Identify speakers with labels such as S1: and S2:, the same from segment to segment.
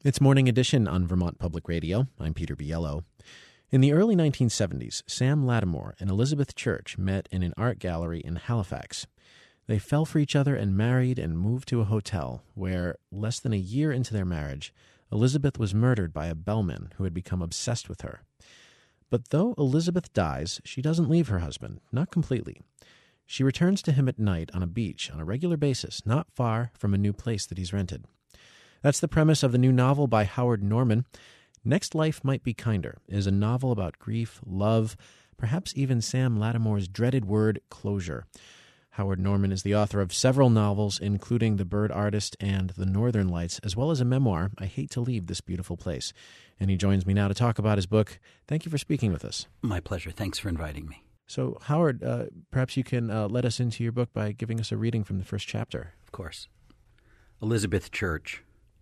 S1: It's Morning Edition on Vermont Public Radio. I'm Peter Biello. In the early 1970s, Sam Lattimore and Elizabeth Church met in an art gallery in Halifax. They fell for each other and married and moved to a hotel where, less than a year into their marriage, Elizabeth was murdered by a bellman who had become obsessed with her. But though Elizabeth dies, she doesn't leave her husband, not completely. She returns to him at night on a beach on a regular basis, not far from a new place that he's rented. That's the premise of the new novel by Howard Norman. Next Life Might Be Kinder is a novel about grief, love, perhaps even Sam Lattimore's dreaded word, closure. Howard Norman is the author of several novels, including The Bird Artist and The Northern Lights, as well as a memoir, I Hate to Leave This Beautiful Place. And he joins me now to talk about his book. Thank you for speaking with us.
S2: My pleasure. Thanks for inviting me.
S1: So, Howard, perhaps you can let us into your book by giving us a reading from the first chapter.
S2: Of course. Elizabeth Church.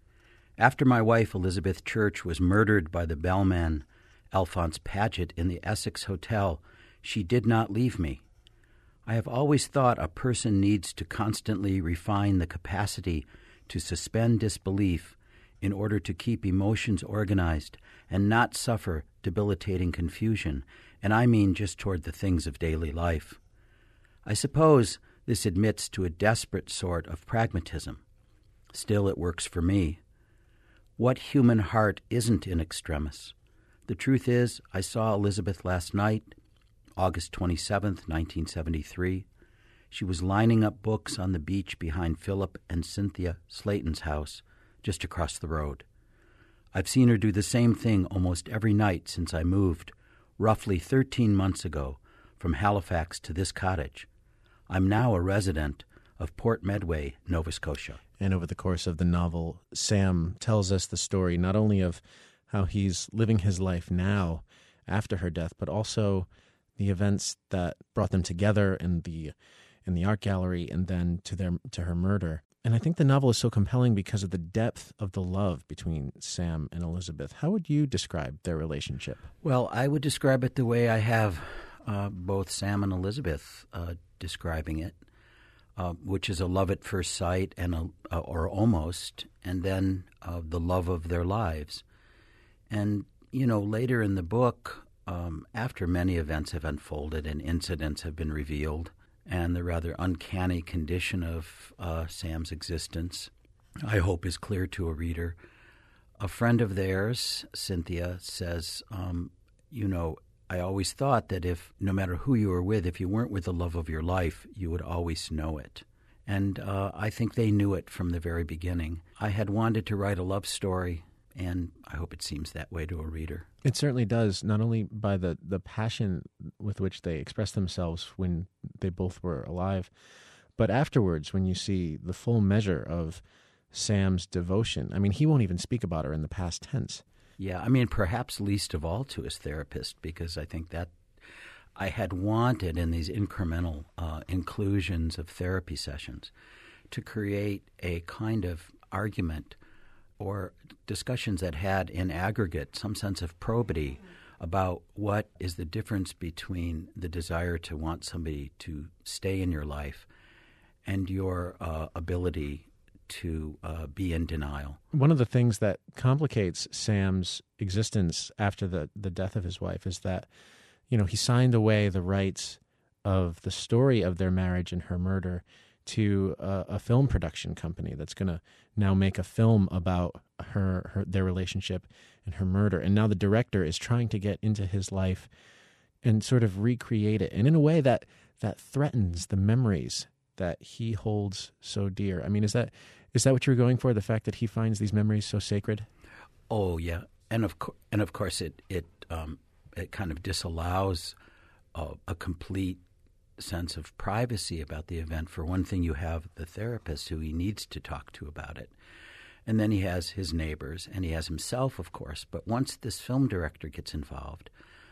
S2: After my wife, Elizabeth Church, was murdered by the bellman, Alphonse Paget, in the Essex Hotel, she did not leave me. I have always thought a person needs to constantly refine the capacity to suspend disbelief in order to keep emotions organized and not suffer debilitating confusion, and I mean just toward the things of daily life. I suppose this admits to a desperate sort of pragmatism. Still, it works for me. What human heart isn't in extremis? The truth is, I saw Elizabeth last night, August 27th, 1973. She was lining up books on the beach behind Philip and Cynthia Slayton's house, just across the road. I've seen her do the same thing almost every night since I moved, roughly 13 months ago, from Halifax to this cottage. I'm now a resident of Port Medway, Nova Scotia.
S1: And over the course of the novel, Sam tells us the story not only of how he's living his life now after her death, but also the events that brought them together in the art gallery and then to her murder. And I think the novel is so compelling because of the depth of the love between Sam and Elizabeth. How would you describe their relationship?
S2: Well, I would describe it the way I have both Sam and Elizabeth describing it. Which is a love at first sight, or almost, and then the love of their lives. And, later in the book, after many events have unfolded and incidents have been revealed, and the rather uncanny condition of Sam's existence, I hope is clear to a reader, a friend of theirs, Cynthia, says, I always thought that no matter who you were with, if you weren't with the love of your life, you would always know it. And I think they knew it from the very beginning. I had wanted to write a love story, and I hope it seems that way to a reader.
S1: It certainly does, not only by the passion with which they expressed themselves when they both were alive, but afterwards when you see the full measure of Sam's devotion. I mean, he won't even speak about her in the past tense.
S2: Yeah, perhaps least of all to his therapist, because I think that I had wanted in these incremental inclusions of therapy sessions to create a kind of argument or discussions that had in aggregate some sense of probity about what is the difference between the desire to want somebody to stay in your life and your ability to be in denial.
S1: One of the things that complicates Sam's existence after the death of his wife is that, he signed away the rights of the story of their marriage and her murder to a film production company that's going to now make a film about their relationship and her murder. And now the director is trying to get into his life and sort of recreate it, and in a way that threatens the memories that he holds so dear. I mean, is that what you were going for? The fact that he finds these memories so sacred?
S2: Oh yeah, and of course it kind of disallows a complete sense of privacy about the event. For one thing, you have the therapist who he needs to talk to about it, and then he has his neighbors, and he has himself, of course. But once this film director gets involved,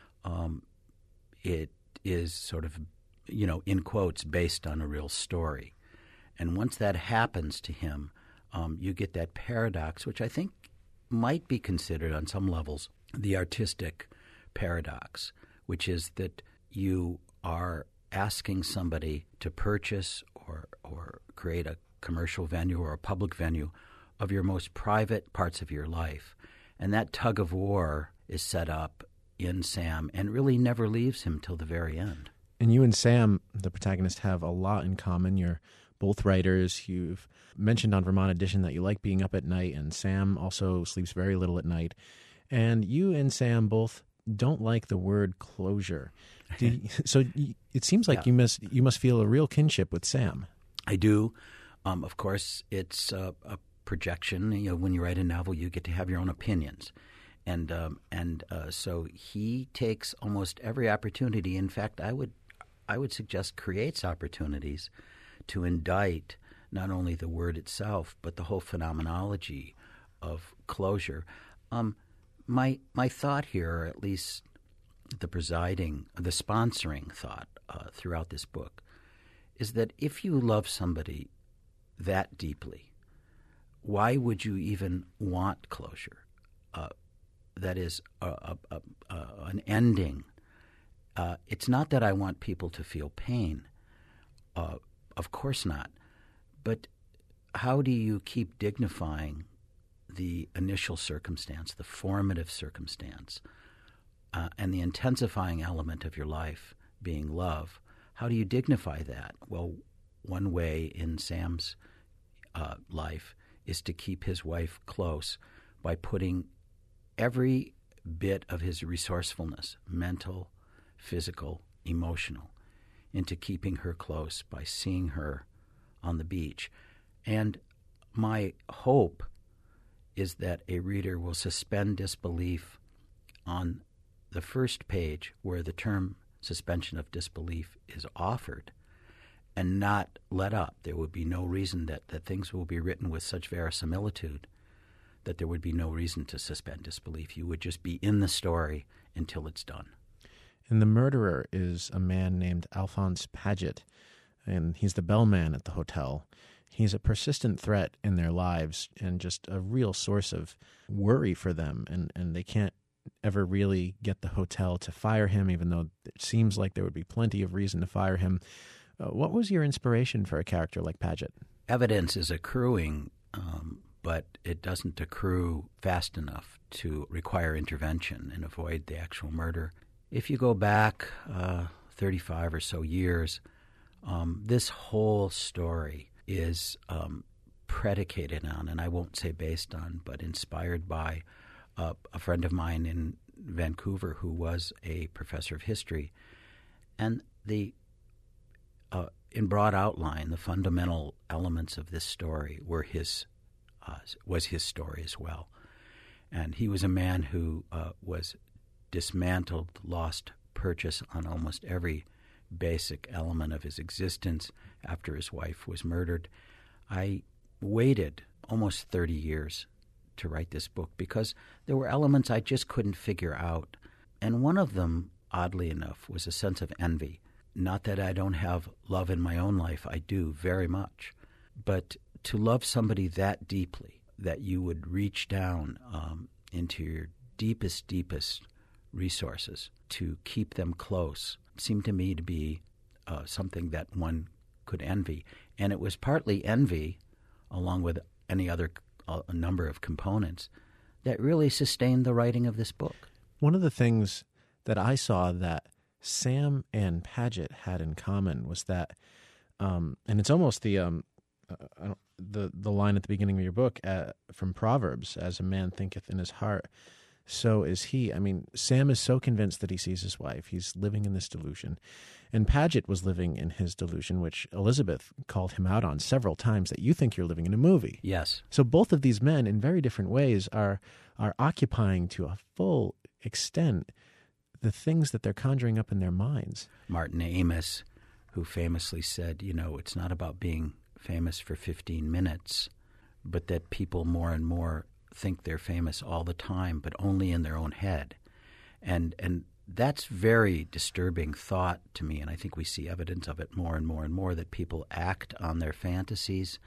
S2: it is sort of, in quotes, based on a real story. And once that happens to him, you get that paradox, which I think might be considered on some levels the artistic paradox, which is that you are asking somebody to purchase or create a commercial venue or a public venue of your most private parts of your life. And that tug of war is set up in Sam and really never leaves him till the very end.
S1: And you and Sam, the protagonist, have a lot in common. You're both writers. You've mentioned on Vermont Edition that you like being up at night, and Sam also sleeps very little at night. And you and Sam both don't like the word closure. So it seems like you must feel a real kinship with Sam.
S2: I do. Of course, it's a projection. When you write a novel, you get to have your own opinions. And so he takes almost every opportunity. In fact, I would suggest creates opportunities to indict not only the word itself, but the whole phenomenology of closure. My thought here, or at least the sponsoring thought throughout this book, is that if you love somebody that deeply, why would you even want closure? That is an ending. It's not that I want people to feel pain. Of course not. But how do you keep dignifying the initial circumstance, the formative circumstance, and the intensifying element of your life being love? How do you dignify that? Well, one way in Sam's life is to keep his wife close by putting every bit of his resourcefulness, mental, physical, emotional, into keeping her close by seeing her on the beach. And my hope is that a reader will suspend disbelief on the first page where the term suspension of disbelief is offered and not let up. There would be no reason that things will be written with such verisimilitude that there would be no reason to suspend disbelief. You would just be in the story until it's done.
S1: And the murderer is a man named Alphonse Paget, and he's the bellman at the hotel. He's a persistent threat in their lives and just a real source of worry for them, and they can't ever really get the hotel to fire him, even though it seems like there would be plenty of reason to fire him. What was your inspiration for a character like Paget?
S2: Evidence is accruing, but it doesn't accrue fast enough to require intervention and avoid the actual murder. If you go back 35 or so years, this whole story is predicated on, and I won't say based on, but inspired by a friend of mine in Vancouver who was a professor of history. And in broad outline, the fundamental elements of this story was his story as well. And he was a man who was dismantled, lost purchase on almost every basic element of his existence after his wife was murdered. I waited almost 30 years to write this book because there were elements I just couldn't figure out. And one of them, oddly enough, was a sense of envy. Not that I don't have love in my own life, I do very much. But to love somebody that deeply, that you would reach down into your deepest resources to keep them close, seemed to me to be something that one could envy. And it was partly envy, along with any other a number of components, that really sustained the writing of this book.
S1: One of the things that I saw that Sam and Paget had in common was that, and it's almost the line at the beginning of your book from Proverbs, as a man thinketh in his heart, so is he. I mean, Sam is so convinced that he sees his wife. He's living in this delusion. And Paget was living in his delusion, which Elizabeth called him out on several times, that you think you're living in a movie.
S2: Yes.
S1: So both of these men, in very different ways, are occupying to a full extent the things that they're conjuring up in their minds.
S2: Martin Amis, who famously said, it's not about being famous for 15 minutes, but that people more and more think they're famous all the time, but only in their own head. And that's very disturbing thought to me, and I think we see evidence of it more and more and more, that people act on their fantasies,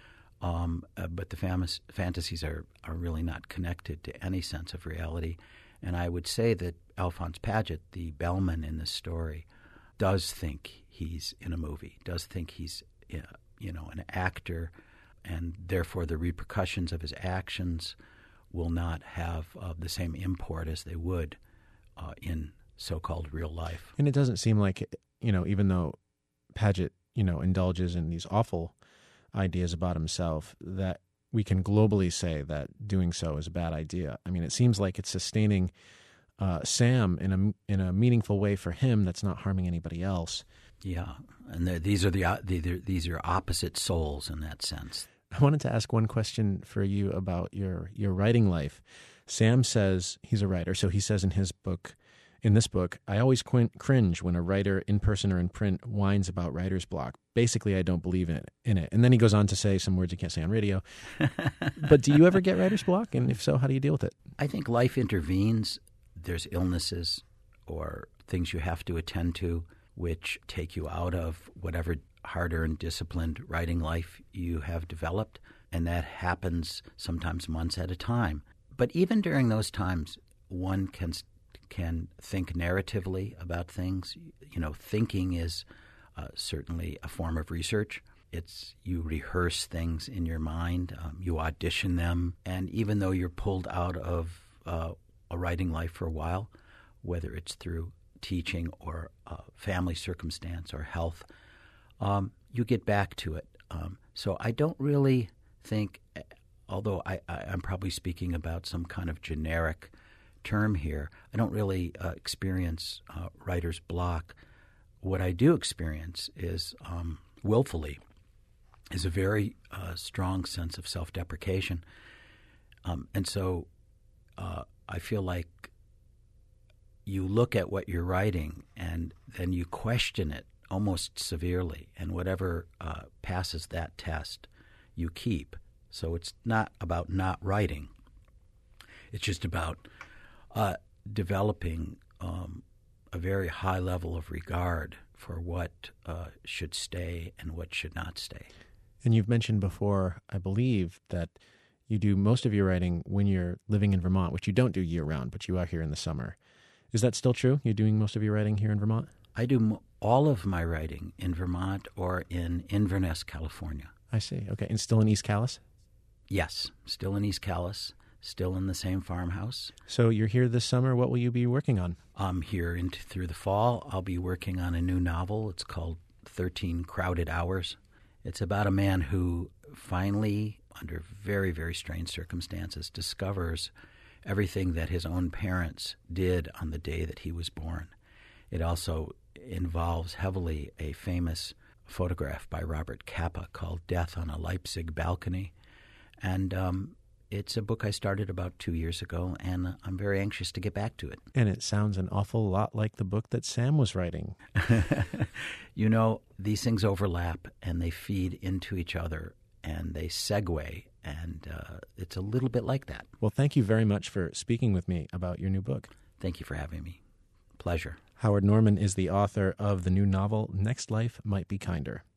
S2: but the fantasies are really not connected to any sense of reality. And I would say that Alphonse Paget, the bellman in this story, does think he's in a movie, does think he's an actor, and therefore the repercussions of his actions will not have the same import as they would in so-called real life.
S1: And it doesn't seem like, even though Paget, indulges in these awful ideas about himself, that we can globally say that doing so is a bad idea. I mean, it seems like it's sustaining Sam in a meaningful way for him that's not harming anybody else.
S2: Yeah, and these are opposite souls in that sense.
S1: I wanted to ask one question for you about your writing life. Sam says he's a writer, so he says in this book, I always cringe when a writer, in person or in print, whines about writer's block. Basically, I don't believe in it. And then he goes on to say some words you can't say on radio. But do you ever get writer's block? And if so, how do you deal with it?
S2: I think life intervenes. There's illnesses or things you have to attend to which take you out of whatever hard-earned, disciplined writing life you have developed, and that happens sometimes months at a time. But even during those times, one can think narratively about things. Thinking is certainly a form of research. It's you rehearse things in your mind, you audition them, and even though you're pulled out of a writing life for a while, whether it's through teaching or family circumstance or health, you get back to it. So I don't really think, although I'm probably speaking about some kind of generic term here, I don't really experience writer's block. What I do experience is willfully is a very strong sense of self-deprecation. And so I feel like you look at what you're writing and then you question it almost severely, and whatever passes that test, you keep. So it's not about not writing. It's just about developing a very high level of regard for what should stay and what should not stay.
S1: And you've mentioned before, I believe, that you do most of your writing when you're living in Vermont, which you don't do year-round, but you are here in the summer. Is that still true? You're doing most of your writing here in Vermont?
S2: I do all of my writing in Vermont or in Inverness, California.
S1: I see. Okay. And still in East Calais?
S2: Yes, still in East Calais, still in the same farmhouse.
S1: So you're here this summer. What will you be working on?
S2: I'm here through the fall. I'll be working on a new novel. It's called 13 Crowded Hours. It's about a man who finally, under very, very strange circumstances, discovers everything that his own parents did on the day that he was born. It also involves heavily a famous photograph by Robert Capa called Death on a Leipzig Balcony. And it's a book I started about 2 years ago, and I'm very anxious to get back to it.
S1: And it sounds an awful lot like the book that Sam was writing.
S2: These things overlap, and they feed into each other, and they segue, and it's a little bit like that.
S1: Well, thank you very much for speaking with me about your new book.
S2: Thank you for having me. Pleasure.
S1: Howard Norman is the author of the new novel, Next Life Might Be Kinder.